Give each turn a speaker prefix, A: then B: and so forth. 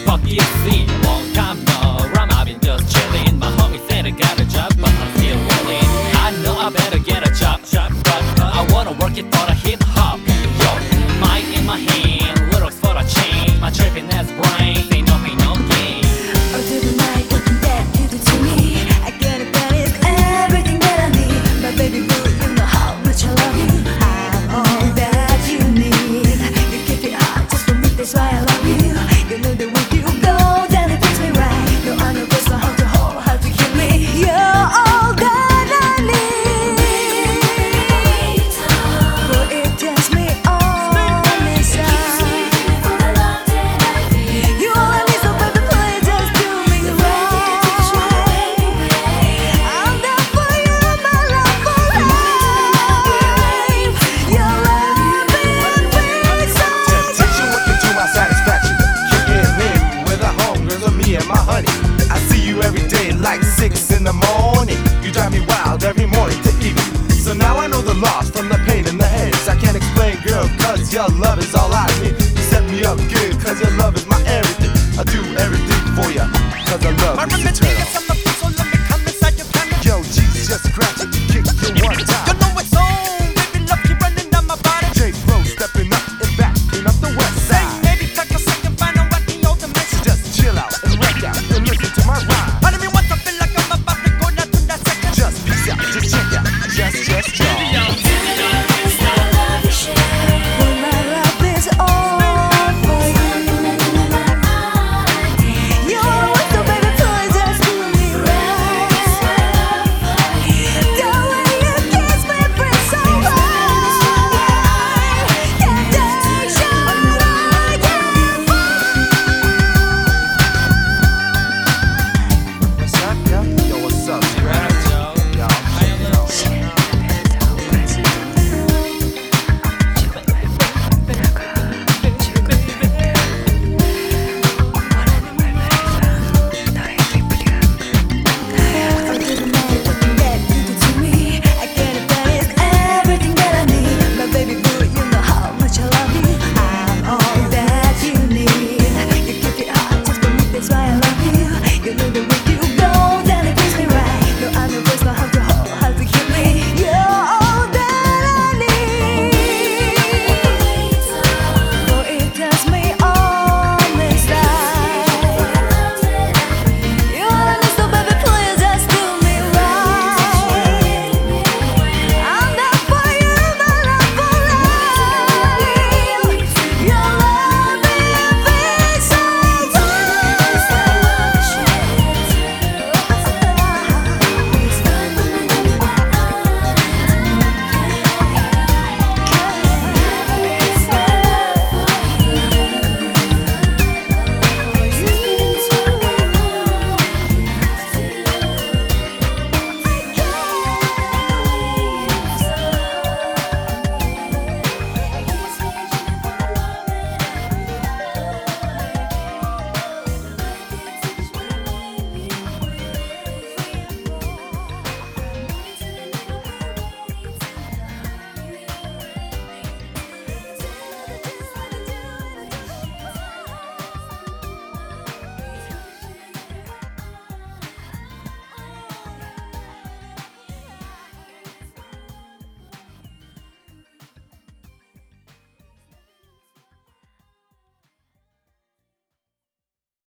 A: fuck you see? Long time no rum, I've been just chilling. My homie said I got a job, but I'm still rolling. I know I better get a job, but I wanna work it for the hip hop. Yo, mic in my hand, lyrics for the chain. My tripping ass brain, say no pain, no gain.
B: Oh, to the night, looking back, you do to me. I get it, that is everything that I need. But baby boo, you know how much I love you. I'm all that you need. You keep it hot just for me, that's why I love you. You know that with you go, then it fits me right. No, I know just how to hold, how to keep me. You're all that I need. For it turns me on inside. You all I need, so baby, please just do me right. I'm down for you, my love for life. Your love is
C: Temptation working to my satisfaction. Kicking in with the homegirls of me and my honey. I see you every day like 6 in the morning. You drive me wild every morning to evening. So now I know the loss from the pain in the heads. I can't explain, girl, cause your love is all I need. You set me up good, cause your love is my everything. I do everything for you, cause I love is eternal.